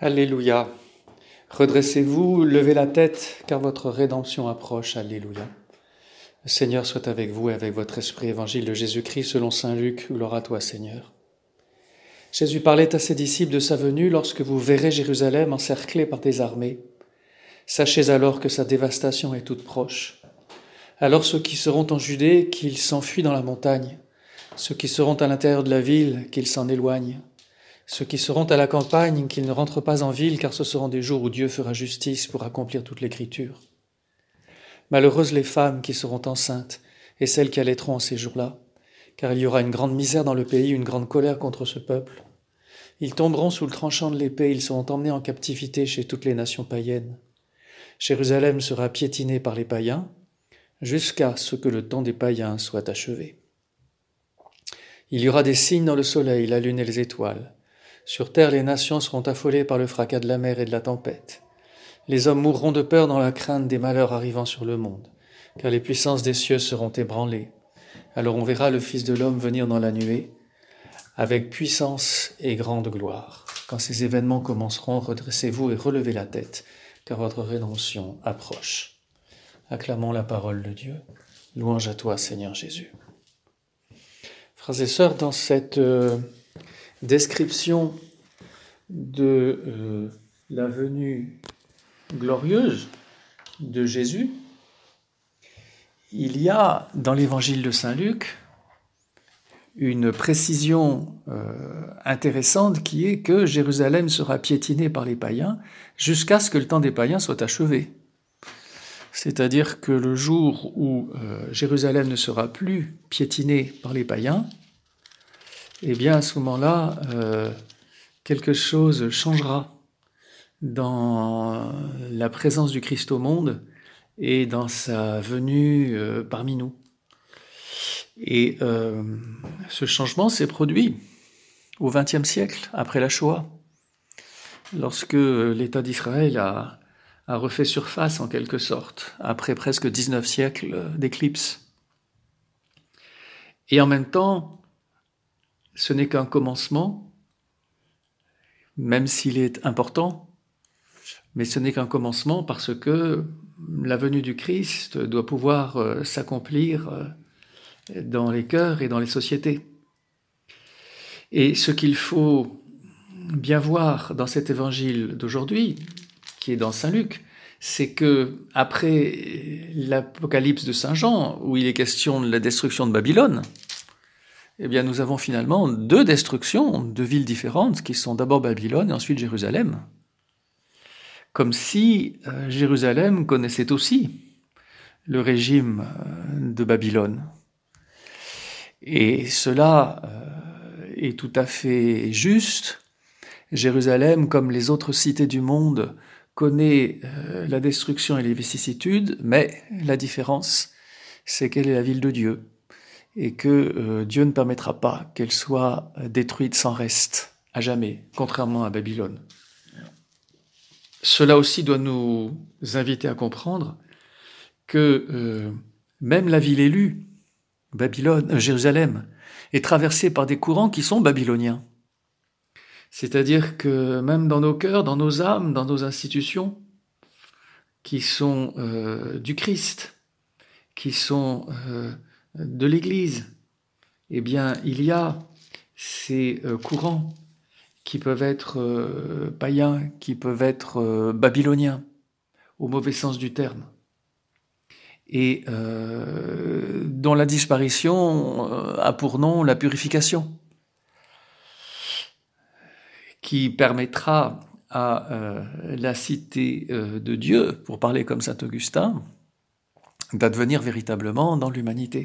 Alléluia. Redressez-vous, levez la tête, car votre rédemption approche. Alléluia. Le Seigneur soit avec vous et avec votre esprit. Évangile de Jésus-Christ selon saint Luc. Gloire à toi, Seigneur. Jésus parlait à ses disciples de sa venue. Lorsque vous verrez Jérusalem encerclée par des armées, sachez alors que sa dévastation est toute proche. Alors ceux qui seront en Judée, qu'ils s'enfuient dans la montagne. Ceux qui seront à l'intérieur de la ville, qu'ils s'en éloignent. Ceux qui seront à la campagne, qu'ils ne rentrent pas en ville, car ce seront des jours où Dieu fera justice pour accomplir toute l'Écriture. Malheureuses les femmes qui seront enceintes et celles qui allaiteront en ces jours-là, car il y aura une grande misère dans le pays, une grande colère contre ce peuple. Ils tomberont sous le tranchant de l'épée, ils seront emmenés en captivité chez toutes les nations païennes. Jérusalem sera piétinée par les païens, jusqu'à ce que le temps des païens soit achevé. Il y aura des signes dans le soleil, la lune et les étoiles. Sur terre, les nations seront affolées par le fracas de la mer et de la tempête. Les hommes mourront de peur dans la crainte des malheurs arrivant sur le monde, car les puissances des cieux seront ébranlées. Alors on verra le Fils de l'homme venir dans la nuée, avec puissance et grande gloire. Quand ces événements commenceront, redressez-vous et relevez la tête, car votre rédemption approche. Acclamons la parole de Dieu. Louange à toi, Seigneur Jésus. Frères et sœurs, dans cette description de la venue glorieuse de Jésus, il y a dans l'évangile de saint Luc une précision intéressante qui est que Jérusalem sera piétinée par les païens jusqu'à ce que le temps des païens soit achevé. C'est-à-dire que le jour où Jérusalem ne sera plus piétinée par les païens, eh bien à ce moment-là, quelque chose changera dans la présence du Christ au monde et dans sa venue parmi nous. Et ce changement s'est produit au XXe siècle, après la Shoah, lorsque l'État d'Israël a refait surface en quelque sorte, après presque 19 siècles d'éclipse. Et en même temps, ce n'est qu'un commencement, même s'il est important, mais ce n'est qu'un commencement parce que la venue du Christ doit pouvoir s'accomplir dans les cœurs et dans les sociétés. Et ce qu'il faut bien voir dans cet évangile d'aujourd'hui, qui est dans saint Luc, c'est que après l'Apocalypse de saint Jean, où il est question de la destruction de Babylone, eh bien nous avons finalement deux destructions de villes différentes, qui sont d'abord Babylone et ensuite Jérusalem. Comme si Jérusalem connaissait aussi le régime de Babylone. Et cela est tout à fait juste. Jérusalem, comme les autres cités du monde, connaît la destruction et les vicissitudes, mais la différence, c'est qu'elle est la ville de Dieu et que Dieu ne permettra pas qu'elle soit détruite sans reste, à jamais, contrairement à Babylone. Cela aussi doit nous inviter à comprendre que même la ville élue, Jérusalem, est traversée par des courants qui sont babyloniens. C'est-à-dire que même dans nos cœurs, dans nos âmes, dans nos institutions, qui sont du Christ, qui sont de l'Église, eh bien, il y a ces courants qui peuvent être païens, qui peuvent être babyloniens, au mauvais sens du terme, et dont la disparition a pour nom la purification, qui permettra à la cité de Dieu, pour parler comme saint Augustin, d'advenir véritablement dans l'humanité.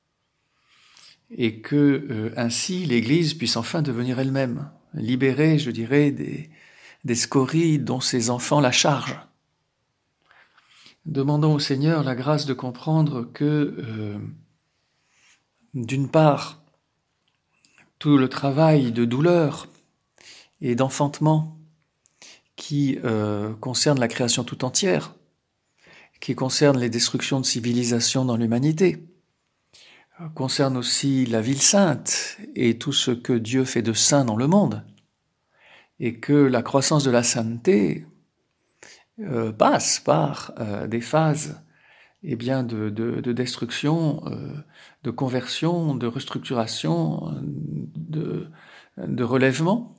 Et que ainsi l'Église puisse enfin devenir elle-même, libérée, je dirais, des scories dont ses enfants la chargent. Demandons au Seigneur la grâce de comprendre que, d'une part, tout le travail de douleur et d'enfantement qui concerne la création tout entière, qui concerne les destructions de civilisations dans l'humanité, concerne aussi la ville sainte et tout ce que Dieu fait de saint dans le monde, et que la croissance de la sainteté passe par des phases de destruction, de conversion, de restructuration, de relèvement.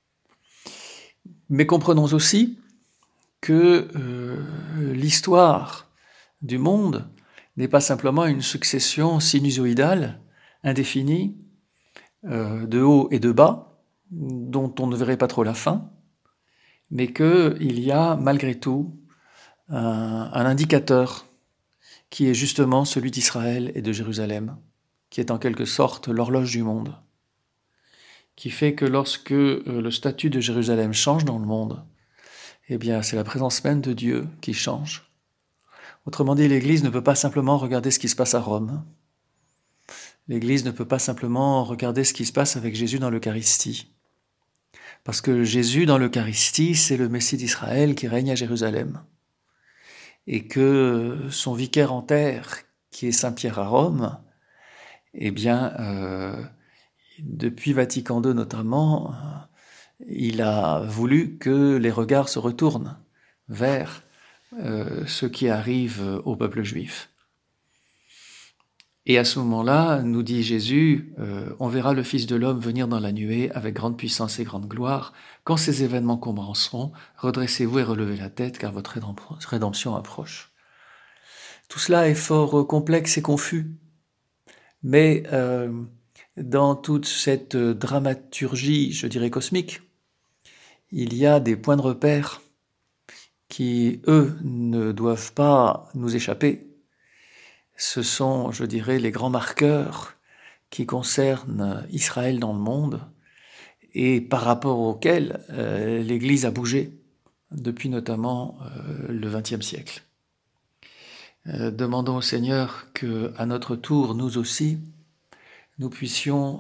Mais comprenons aussi que l'histoire du monde n'est pas simplement une succession sinusoïdale, indéfinie, de haut et de bas, dont on ne verrait pas trop la fin, mais qu'il y a malgré tout un indicateur qui est justement celui d'Israël et de Jérusalem, qui est en quelque sorte l'horloge du monde, qui fait que lorsque le statut de Jérusalem change dans le monde, eh bien c'est la présence même de Dieu qui change. Autrement dit, l'Église ne peut pas simplement regarder ce qui se passe à Rome. L'Église ne peut pas simplement regarder ce qui se passe avec Jésus dans l'Eucharistie. Parce que Jésus dans l'Eucharistie, c'est le Messie d'Israël qui règne à Jérusalem. Et que son vicaire en terre, qui est Saint Pierre à Rome, eh bien, depuis Vatican II notamment, il a voulu que les regards se retournent vers ce qui arrive au peuple juif. Et à ce moment-là, nous dit Jésus, on verra le Fils de l'homme venir dans la nuée avec grande puissance et grande gloire. Quand ces événements commenceront, redressez-vous et relevez la tête, car votre rédemption approche. Tout cela est fort complexe et confus, mais dans toute cette dramaturgie, je dirais cosmique, il y a des points de repère qui, eux, ne doivent pas nous échapper. Ce sont, je dirais, les grands marqueurs qui concernent Israël dans le monde et par rapport auxquels l'Église a bougé depuis notamment le XXe siècle. Demandons au Seigneur qu'à notre tour, nous aussi, nous puissions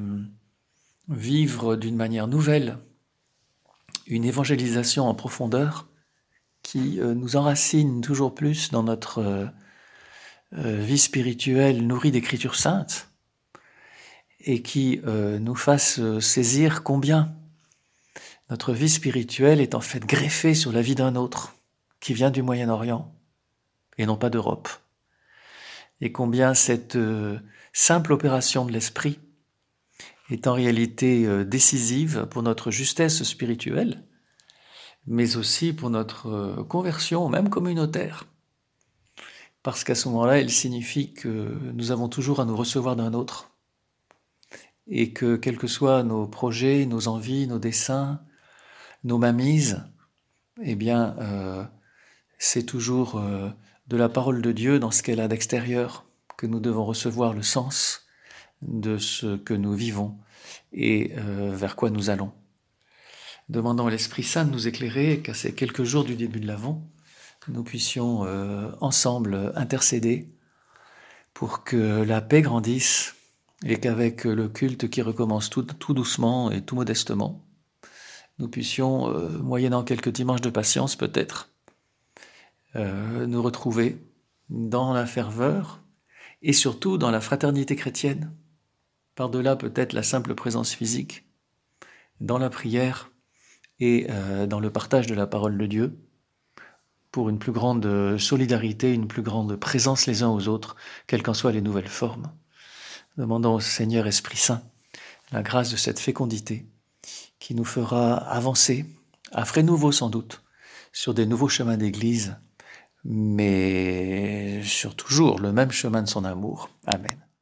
vivre d'une manière nouvelle une évangélisation en profondeur qui nous enracine toujours plus dans notre vie spirituelle nourrie d'Écritures saintes et qui nous fasse saisir combien notre vie spirituelle est en fait greffée sur la vie d'un autre qui vient du Moyen-Orient et non pas d'Europe. Et combien cette simple opération de l'esprit est en réalité décisive pour notre justesse spirituelle, mais aussi pour notre conversion, même communautaire. Parce qu'à ce moment-là, il signifie que nous avons toujours à nous recevoir d'un autre. Et que, quels que soient nos projets, nos envies, nos desseins, nos mainmises, eh bien, c'est toujours de la parole de Dieu dans ce qu'elle a d'extérieur que nous devons recevoir le sens de ce que nous vivons et vers quoi nous allons. Demandons à l'Esprit Saint de nous éclairer qu'à ces quelques jours du début de l'Avent, nous puissions ensemble intercéder pour que la paix grandisse et qu'avec le culte qui recommence tout doucement et tout modestement, nous puissions, moyennant quelques dimanches de patience peut-être, nous retrouver dans la ferveur et surtout dans la fraternité chrétienne, par-delà peut-être la simple présence physique, dans la prière et dans le partage de la parole de Dieu, pour une plus grande solidarité, une plus grande présence les uns aux autres, quelles qu'en soient les nouvelles formes. Demandons au Seigneur Esprit Saint la grâce de cette fécondité qui nous fera avancer, à frais nouveaux sans doute, sur des nouveaux chemins d'Église, mais sur toujours le même chemin de son amour. Amen.